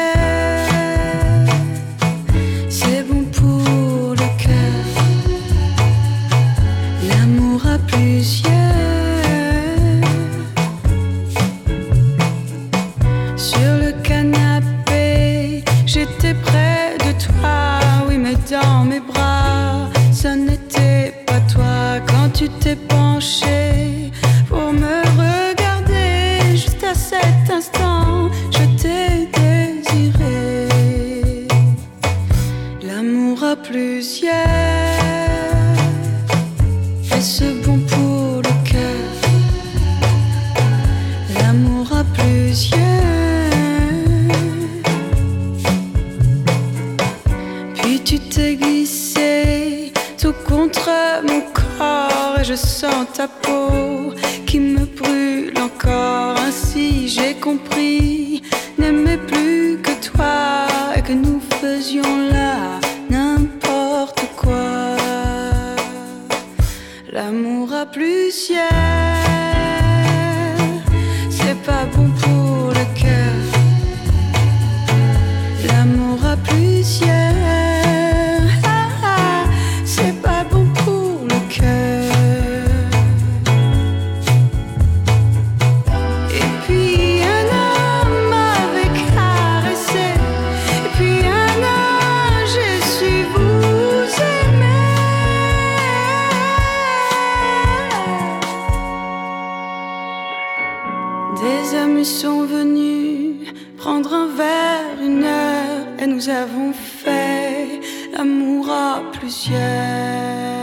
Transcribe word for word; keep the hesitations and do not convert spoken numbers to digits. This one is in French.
c'est bon pour le cœur. L'amour à plusieurs. Sur le canapé, j'étais près de toi, oui, mais dans mes bras, ça n'était pas toi. Quand tu t'es penché pour me regarder, juste à cet instant, je t'ai désiré. L'amour à plusieurs, est-ce bon pour le cœur? L'amour à plusieurs. Puis tu t'es glissé tout contre mon corps et je sens ta peau qui me brûle encore. Ainsi j'ai compris, n'aimais plus que toi et que nous faisions là n'importe quoi. L'amour à plusieurs, c'est pas bon pour le cœur. L'amour à plusieurs, ah, ah, c'est pas bon pour le cœur. Et puis un homme m'avait caressé, et puis un an j'ai su vous aimer. Des amis sont venus prendre un verre, une heure, et nous avons fait l'amour à plusieurs.